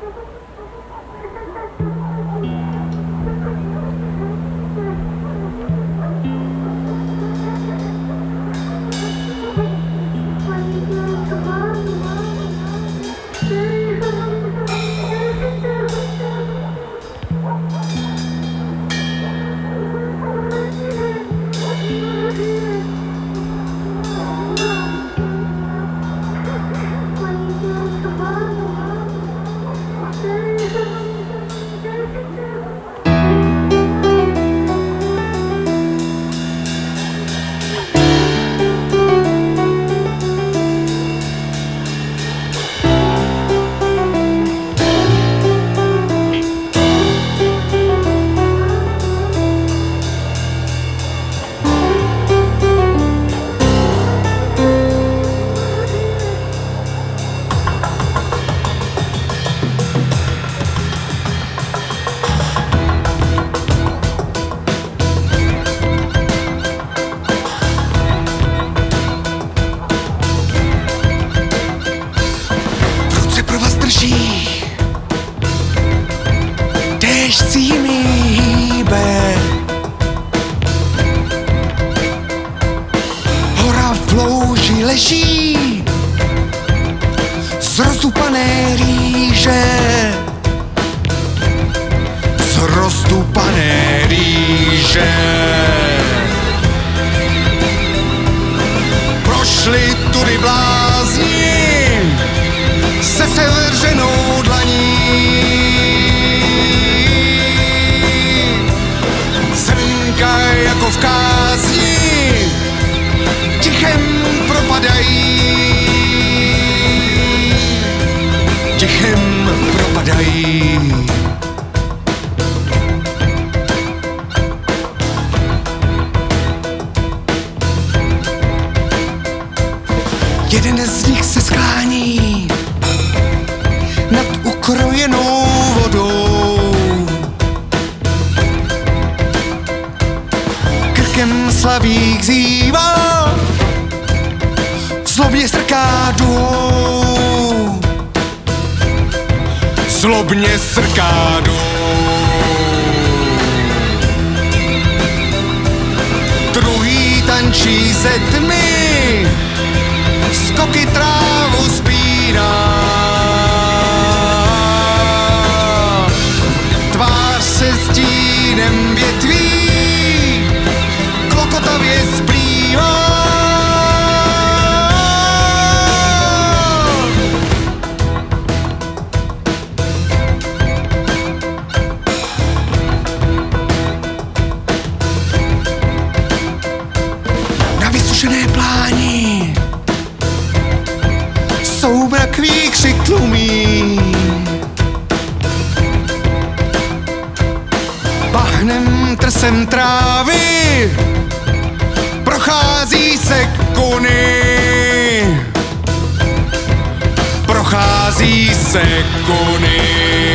Déšť si jimi hýbe, hora v louži leží, z rozdupané rýže, z rozdupané rýže. Prošli tudy blázni se sevřenou dlaní, zrnka jako v kázni tichem propadají, tichem propadají. Jeden z nich se sklání nad ukrojenou vodou, krkem slavík zývá, zlobně strká duhou, zlobně strká duhou. Druhý tančí ze tmy, skoky trávu spíná, tvář se stínem větví klokotavě splývá. Na vysušené pláni soumrak výkřik tlumí, bahnem trsem trávy prochází se kuny, prochází se kuny.